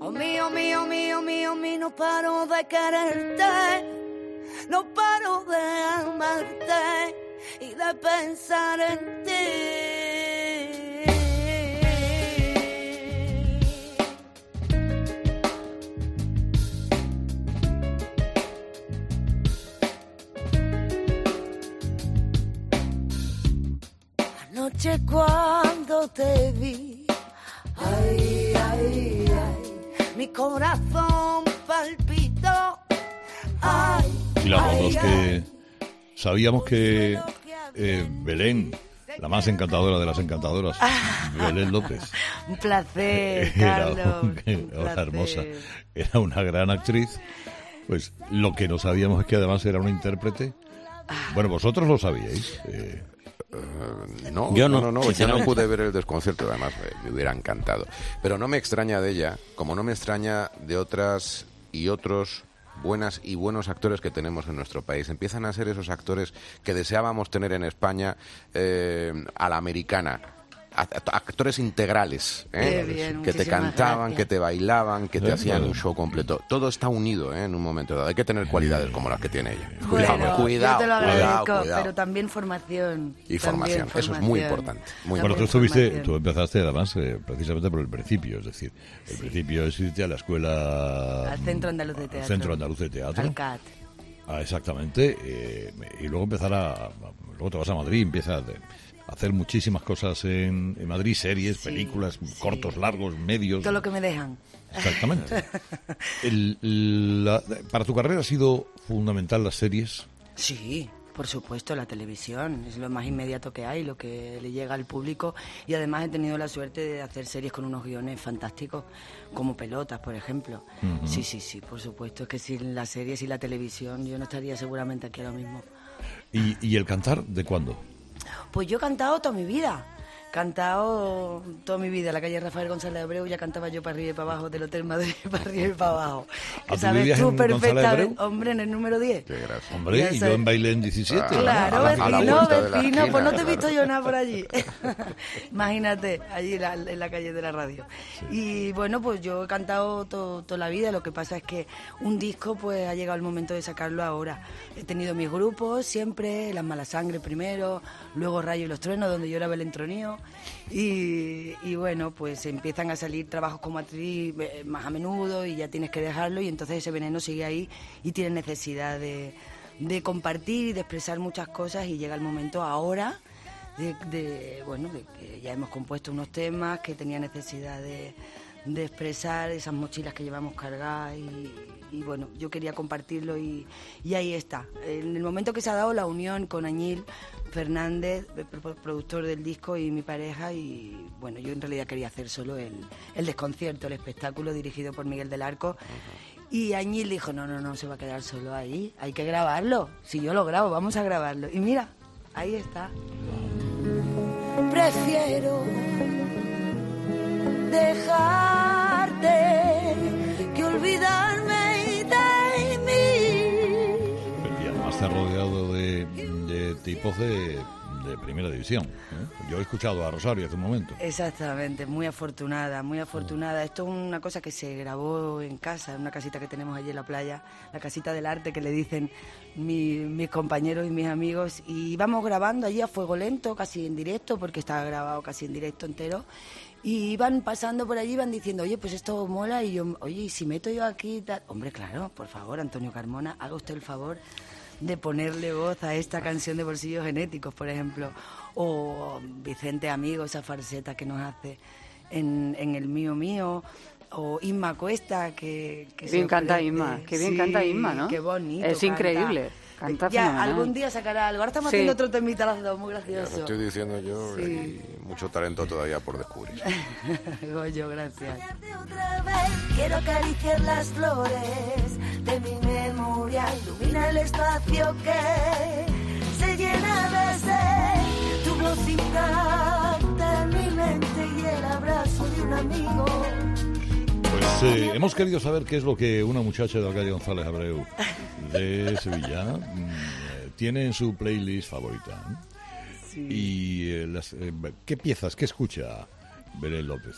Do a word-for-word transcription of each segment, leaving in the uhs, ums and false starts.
Oh mío, mío, mío, mío, mío, no paro de quererte, no paro de amarte y de pensar en ti. Anoche cuando te vi, ay, ay, ay, mi corazón palpitó, ay. Y la verdad es que sabíamos que eh, Belén, la más encantadora de las encantadoras, Belén López, Un placer, era, Carlos. un- un era placer. hermosa, era una gran actriz. Pues lo que no sabíamos es que además era una intérprete. Bueno, vosotros lo sabíais. eh, Uh, no, Yo no, no, no, no, yo no sinceramente. pude ver el desconcierto, además eh, me hubiera encantado. Pero no me extraña de ella, como no me extraña de otras y otros buenas y buenos actores que tenemos en nuestro país. Empiezan a ser esos actores que deseábamos tener en España eh, a la americana. A- a- Actores integrales, ¿eh? Qué bien, que te muchísimas cantaban, gracias. que te bailaban, que te Sí, hacían claro. un show completo. Todo está unido, ¿eh? En un momento dado. Hay que tener cualidades como las que tiene ella. Bueno, Cuidado, cuidado, yo te lo agradezco, cuidado, cuidado. pero también formación. Y también formación, eso es muy formación. importante, muy Bueno, tú También estuviste, formación. tú empezaste además eh, precisamente por el principio, es decir, el principio es irte a la escuela... Al Centro Andaluz de al Teatro. Centro Andaluz de Teatro. Al C A T. Ah, exactamente, eh, y luego empezar a, a- luego te vas a Madrid, empiezas a hacer muchísimas cosas en, en Madrid, series, Sí, películas, sí. cortos, largos, medios. Todo lo que me dejan. Exactamente. El- la- para tu carrera ha sido fundamental las series. Sí, por supuesto, la televisión es lo más inmediato que hay, lo que le llega al público, y además he tenido la suerte de hacer series con unos guiones fantásticos, como Pelotas, por ejemplo. Ujú. Sí, sí, sí, por supuesto, es que sin las series y la televisión yo no estaría seguramente aquí ahora mismo. ¿Y, y el cantar de cuándo? Pues yo he cantado toda mi vida. Cantado toda mi vida. En la calle Rafael González de Abreu ya cantaba yo para arriba y para abajo, del Hotel Madrid para arriba y para abajo. ¿Ah, Que tú sabes vivías tú en González de perfectamente, Abreu? hombre, en el número diez. Qué gracia. Hombre, Ya y yo sabes. en baile en diecisiete. Ah, Claro, a la- a la vecino, vuelta de la vecino, esquina, pues no te he claro. visto yo nada por allí. Imagínate, allí la- en la calle de la radio. Y bueno, pues yo he cantado to- toda la vida, lo que pasa es que un disco pues ha llegado el momento de sacarlo ahora. He tenido mis grupos siempre, Las Malas Sangre primero, luego Rayo y los Truenos, donde yo era Belén Tronío, y, y bueno, pues empiezan a salir trabajos como actriz eh, más a menudo y ya tienes que dejarlo, y entonces ese veneno sigue ahí y tienes necesidad de, de compartir y de expresar muchas cosas, y llega el momento ahora de, de, bueno, de que ya hemos compuesto unos temas que tenía necesidad de, de expresar esas mochilas que llevamos cargadas, y, y bueno, yo quería compartirlo, y, y ahí está. En el momento que se ha dado la unión con Añil Fernández, el pro- productor del disco, y mi pareja, y bueno, yo en realidad quería hacer solo el, el desconcierto, el espectáculo dirigido por Miguel del Arco. Y Añil dijo, no, no, no se va a quedar solo ahí, hay que grabarlo. Si yo lo grabo, vamos a grabarlo. Y mira, ahí está. Prefiero dejarte que olvidarme de mí. Y además está rodeado de, de tipos de, de primera división. ¿eh? Yo he escuchado a Rosario hace un momento. Exactamente, muy afortunada, muy afortunada. Esto es una cosa que se grabó en casa, en una casita que tenemos allí en la playa, la casita del arte que le dicen mi- mis compañeros y mis amigos, y íbamos grabando allí a fuego lento, casi en directo, porque estaba grabado casi en directo entero, y iban pasando por allí, iban diciendo, oye, pues esto mola, y yo, oye, ¿y si meto yo aquí? Tal? Hombre, claro, por favor, Antonio Carmona, haga usted el favor de ponerle voz a esta canción de Bolsillos Genéticos, por ejemplo, o Vicente Amigo, esa farseta que nos hace en, en El Mío Mío, o Inma Cuesta, que... que Bien canta sorprende. Inma, qué bien Sí, canta Inma, ¿no? Qué bonito Es canta. increíble, canta Ya, fenomenal. algún día sacará algo. Ahora estamos Sí. haciendo otro temita las dos, muy Ya lo gracioso. estoy diciendo yo, Sí. y mucho talento todavía por descubrir. Goyo, gracias. Otra vez quiero acariciar las flores de mi memoria, ilumina el espacio que se llena de sed. Tu voz impacta en mi mente y el abrazo de un amigo. Pues eh, hemos querido saber qué es lo que una muchacha de la calle González Abreu de Sevilla mm, eh, tiene en su playlist favorita. ¿eh? Y eh, las, eh, ¿qué piezas, qué escucha Belén López?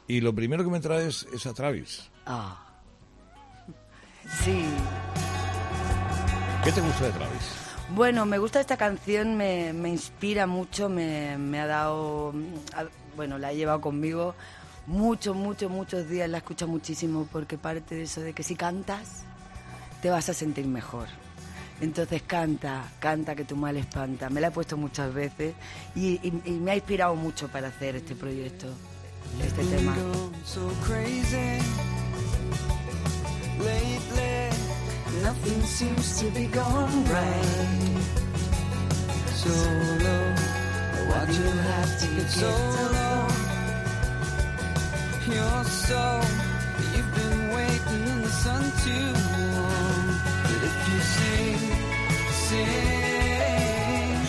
Y lo primero que me traes es a Travis. Ah. Sí. ¿Qué te gusta de Travis? Bueno, me gusta esta canción, me, me inspira mucho, me, me ha dado, bueno, la he llevado conmigo muchos, muchos, muchos días, la escucho muchísimo porque parte de eso de que si cantas te vas a sentir mejor. Entonces canta, canta que tu mal espanta. Me la he puesto muchas veces y, y, y me ha inspirado mucho para hacer este proyecto, este tema. Nothing seems to be going right. So low, why do you have to get so low? You're so, you've been waiting in the sun too long. But if you sing, sing,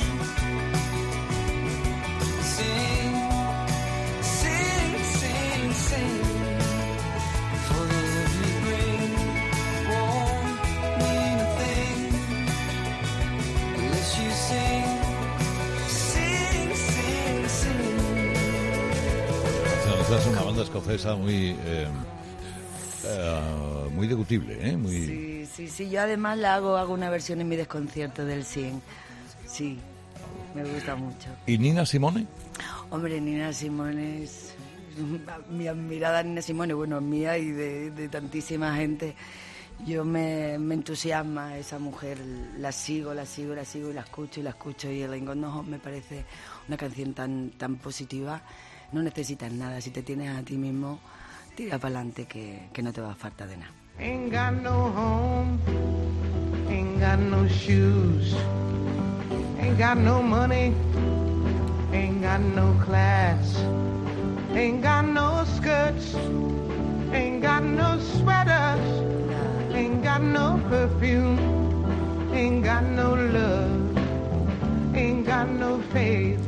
sing, sing, sing, sing, for the love you bring won't mean a thing unless you sing, sing, sing, sing. Esta es una banda escocesa muy eh, eh, muy degutible, ¿eh? Muy... Sí, sí, sí. Yo además la hago, hago una versión en mi desconcierto del cien. Sí, me gusta mucho. ¿Y Nina Simone? Hombre, Nina Simone es mi admirada Nina Simone, bueno, mía y de, de tantísima gente. Yo me, me entusiasma esa mujer, la sigo, la sigo, la sigo y la escucho y la escucho. Y el Ain't Got No Home me parece una canción tan, tan positiva. No necesitas nada, si te tienes a ti mismo, tira para adelante que, que no te va a falta de nada. Ain't got no home, ain't got no shoes, ain't got no money, ain't got no class, ain't got no skirts, ain't got no sweaters, ain't got no perfume, ain't got no love, ain't got no faith.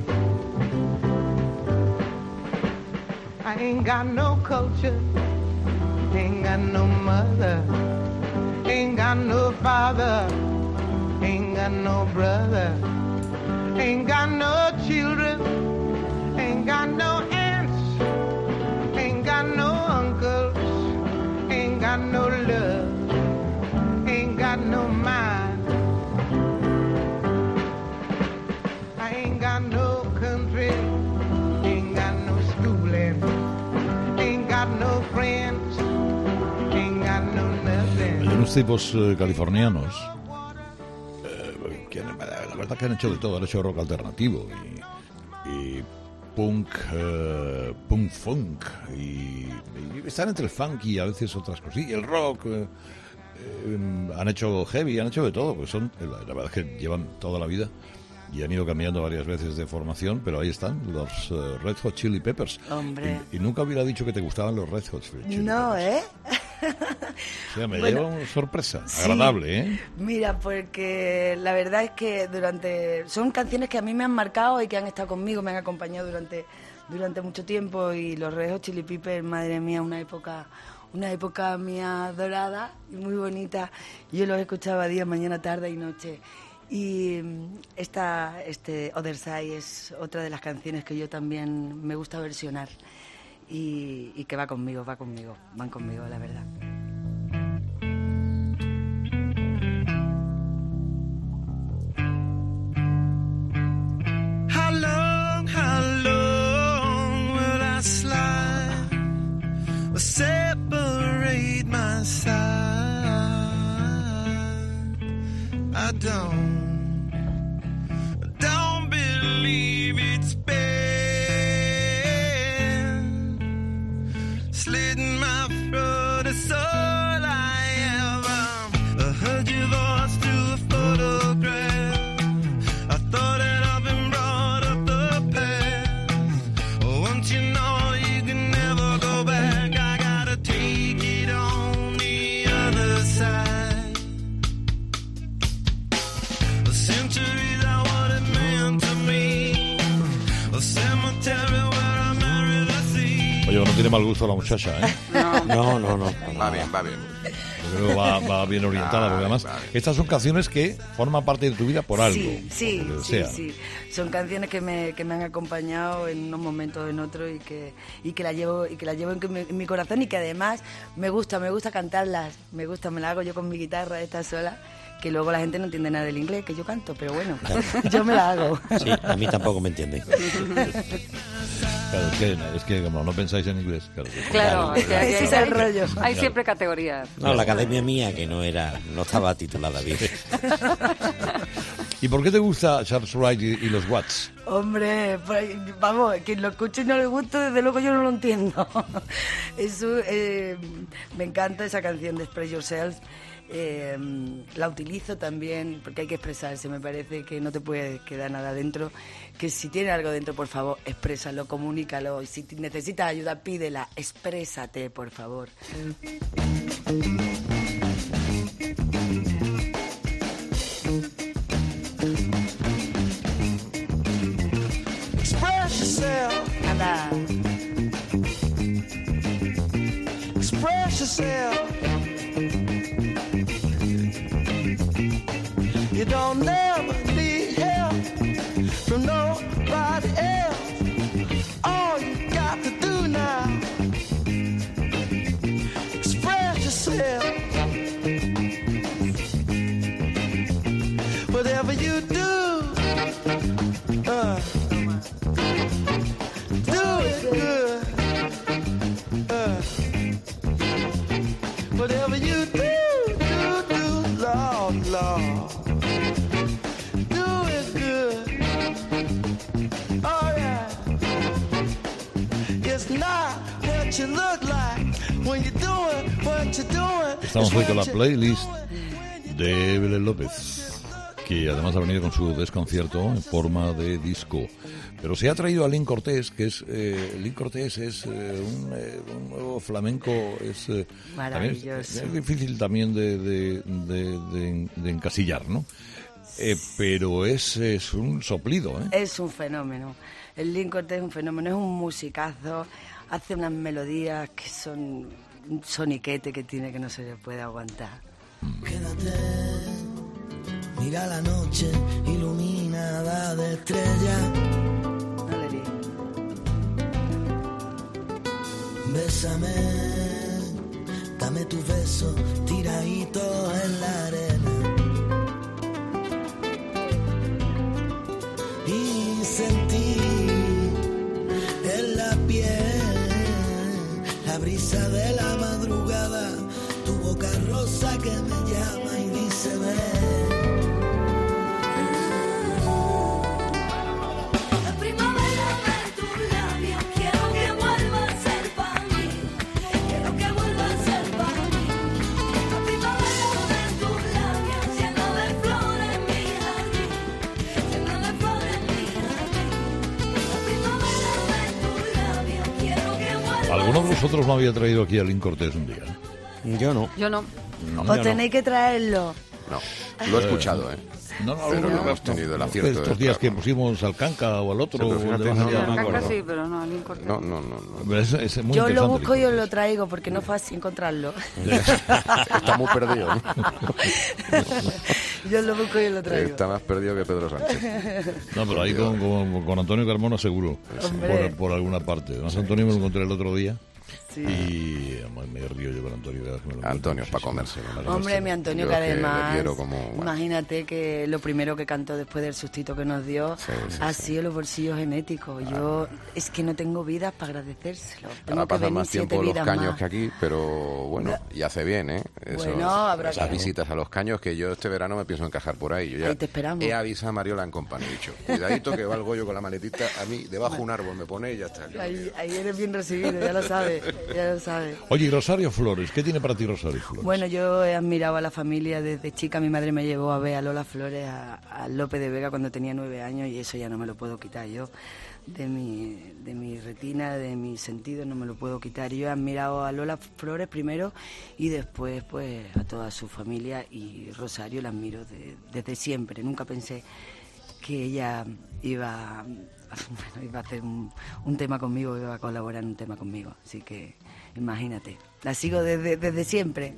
I ain't got no culture, ain't got no mother, ain't got no father, ain't got no brother, ain't got no children, ain't got no aunts, ain't got no uncles, ain't got no love, ain't got no mind. I ain't got no country, ain't got no schooling, ain't got no friends, ain't got no nothing. Hay unos tipos eh, californianos eh, que la verdad que han hecho de todo, han hecho rock alternativo y, y punk, eh, punk funk y, y están entre el funk y a veces otras cosas. Y el rock, eh, eh, han hecho heavy, han hecho de todo, pues son, la, la verdad es que llevan toda la vida y han ido cambiando varias veces de formación, pero ahí están, los uh, Red Hot Chili Peppers. Hombre. Y, y nunca hubiera dicho que te gustaban los Red Hot Chili No, Peppers. ¿eh? O sea, me Bueno, lleva una sorpresa, sí. agradable, ¿eh? Mira, porque la verdad es que durante son canciones que a mí me han marcado y que han estado conmigo, me han acompañado durante durante mucho tiempo. Y los Red Hot Chili Peppers, madre mía, una época una época mía dorada y muy bonita. Yo los escuchaba día, mañana, tarde y noche. Y esta este Other Side es otra de las canciones que yo también me gusta versionar y, y que va conmigo, va conmigo, van conmigo, la verdad. How long, how long will I slide or separate my side? I don't, don't believe it's been slitting my throat. It's all I ever I heard your voice through a photograph. I thought that I've been brought up the past. Oh, once you know you can never go back, I gotta take it on the other side. The centuries are what it meant to me. A cemetery where I married a sea. Oye, no tiene mal gusto la muchacha, ¿eh? No, No, no, no. Va bien, va bien. Yo creo que va, va bien orientada, porque además estas son canciones que forman parte de tu vida por algo. Sí, sí, por lo que sí, sea. sí. Son canciones que me, que me han acompañado en unos momentos, en otros, y que, y que las llevo, y que las llevo en mi, en mi corazón, y que además me gusta, me gusta cantarlas, me gusta, me la hago yo con mi guitarra esta sola, que luego la gente no entiende nada del inglés que yo canto, pero bueno, yo me la hago. Sí, a mí tampoco me entienden. Claro, es que, es que como no pensáis en inglés, claro. que- Claro, es que hay, Ese es hay- el rollo. hay siempre categorías. No, la academia mía que no era, no estaba titulada bien. ¿Y por qué te gusta Charles Wright y, y los Watts? Hombre, pues, vamos, quien lo escuche y no le gusta, desde luego yo no lo entiendo. Eso, eh, me encanta esa canción de Express Yourself. Eh, la utilizo también porque hay que expresarse, me parece que no te puede quedar nada dentro, que si tiene algo dentro, por favor, exprésalo, comunícalo, y si necesitas ayuda, pídela, exprésate, por favor. Express yourself, Anda. express yourself. You don't never need help from nobody else. All you got to do now, express yourself. Whatever you do, uh, do it good. Uh, whatever you do, do, do, Lord, Lord. Do it good. All right. It's not what you look like when you're doing what you're doing. Estamos hoy con la playlist de Evelyn López, que además ha venido con su desconcierto en forma de disco. Pero se ha traído a Lynn Cortés, que es... Eh, Lynn Cortés es eh, un, eh, un nuevo flamenco, es... Eh, también es, Maravilloso. es difícil también de, de, de, de- de encasillar, ¿no? Eh, pero es, es un soplido, ¿eh? Es un fenómeno. El Lynn Cortés es un fenómeno, es un musicazo, hace unas melodías que son un soniquete que tiene que no se le puede aguantar. Quédate, mira la noche iluminada de estrellas. No le di. Bésame, dame tu beso tiradito en la arena. Y sentí en la piel la brisa de la madrugada, tu boca rosa que me llama y dice ven. La primavera de tus labios, quiero que vuelva a ser para mí, quiero que vuelva a ser para mí. La primavera de tus labios, llena de flores mi jardín, llena de flores mi jardín. La primavera de tus labios, quiero que vuelva. ¿Alguno de vosotros me había traído aquí a Lynn Cortés un día? Yo no. Yo no. No, Os yo no. tenéis que traerlo. No, lo he escuchado, ¿eh? No, no, Pero no, no hemos tenido el acierto de Estos días que estar, ¿no? pusimos al Canca o al otro. Sí, pero o fíjate, de no, Baja no, ya no, me acuerdo. Casi, pero no, Lynn Cortés. No, no, no. no. Pero es, es muy Yo lo interesante, busco y Lynn os lo Cortés. traigo porque no es fácil encontrarlo. Está muy perdido, ¿no? Yo lo busco y os lo traigo. Está más perdido que Pedro Sánchez. No, pero ahí con, con, con Antonio Carmona seguro, Hombre. por, por alguna parte. Además, Antonio me lo encontré el otro día Sí. y además, me río yo con Antonio. cada vez que me lo encuentro. Antonio, Sí, para sí. comerse. Hombre, mi Antonio, Yo que es que le además, quiero como, bueno. imagínate que lo primero que cantó después del sustito que nos dio Sí, sí, ha sí. sido los bolsillos genéticos. Yo es que no tengo vidas para agradecérselo. Tengo Ahora que pasan venir más siete tiempo los vidas caños más. que aquí, pero bueno, y hace bien, ¿eh? Esos- Bueno, habrá esas que- visitas a los caños que yo este verano me pienso encajar por ahí. Yo ya Ahí te esperamos. he avisado a Mariola en compañía, he dicho, cuidadito que valgo yo con la maletita, a mí debajo un árbol me pone y ya está. Ahí, ahí eres bien recibido, ya lo sabes, ya lo sabes. Oye, y Rosario Flores, ¿qué tiene para ti Rosario Flores? Bueno, yo he admirado a la familia desde chica. Mi madre me llevó a ver a Lola Flores, a, a Lope de Vega cuando tenía nueve años y eso ya no me lo puedo quitar yo. De mi, de mi retina, de mis sentidos, no me lo puedo quitar. Yo he admirado a Lola Flores primero y después pues a toda su familia, y Rosario la admiro de- desde siempre. Nunca pensé que ella iba, bueno, iba a hacer un, un tema conmigo, iba a colaborar en un tema conmigo. Así que imagínate, la sigo desde, desde siempre.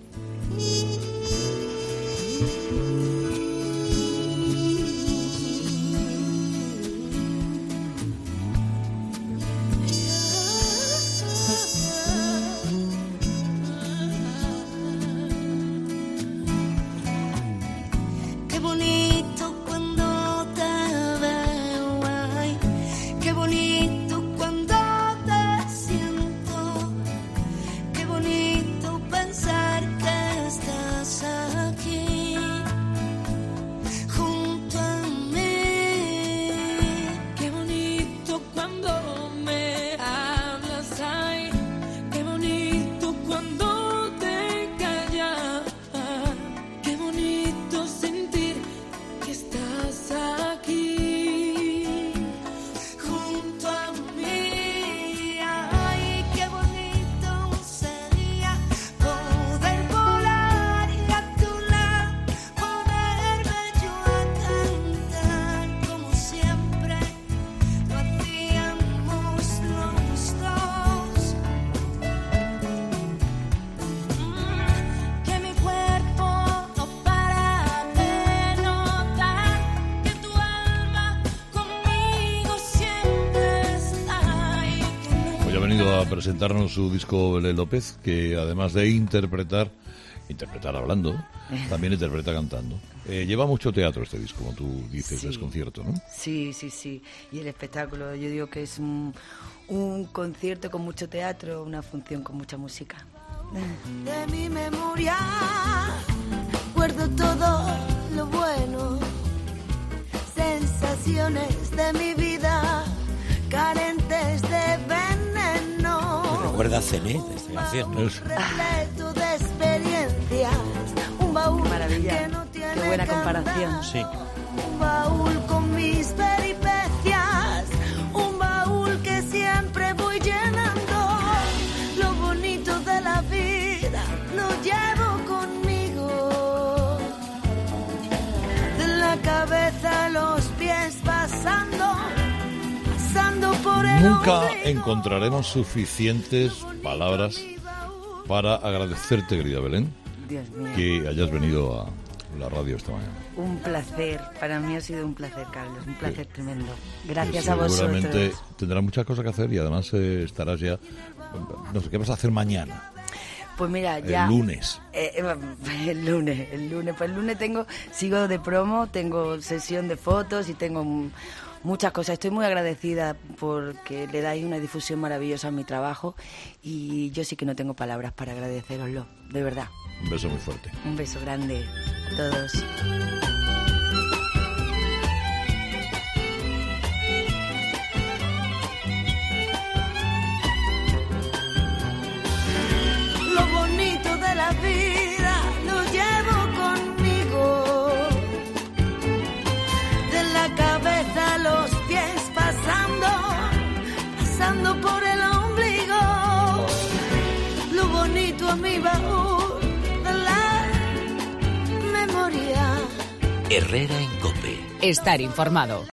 A presentarnos su disco Belén López, que además de interpretar, interpretar hablando, también interpreta cantando. Eh, lleva mucho teatro este disco, como tú dices, Sí. es concierto, ¿no? Sí, sí, sí. Y el espectáculo, yo digo que es un, un concierto con mucho teatro, una función con mucha música. De mi memoria guardo todo lo bueno, sensaciones de mi vida carentes de veneno. Recuerda a Cené de esta canción, ¿no? Un repleto de experiencias, un baúl Maravilla. que no tiene Qué buena candado. comparación. Sí. Un baúl con mis peripecias, un baúl que siempre voy llenando. Lo bonito de la vida lo llevo conmigo, de la cabeza a los pies pasando, pasando por el Nunca ombligo. encontraremos suficientes palabras para agradecerte, querida Belén, Dios mío. que hayas venido a la radio esta mañana. Un placer, para mí ha sido un placer, Carlos, un placer tremendo. Gracias Que a vosotros. seguramente tendrás muchas cosas que hacer y además eh, estarás ya... No sé, ¿qué vas a hacer mañana? Pues mira, ya... El lunes. Eh, eh, el lunes, el lunes. Pues el lunes tengo, sigo de promo, tengo sesión de fotos y tengo mm, muchas cosas. Estoy muy agradecida porque le dais una difusión maravillosa a mi trabajo y yo sí que no tengo palabras para agradeceroslo, de verdad. Un beso muy fuerte. Un beso grande a todos. Lo bonito de la vida lo llevo conmigo, de la cabeza a los pies pasando, pasando por el ombligo. Lo bonito a mi baúl de la memoria. Herrera en COPE. Estar informado.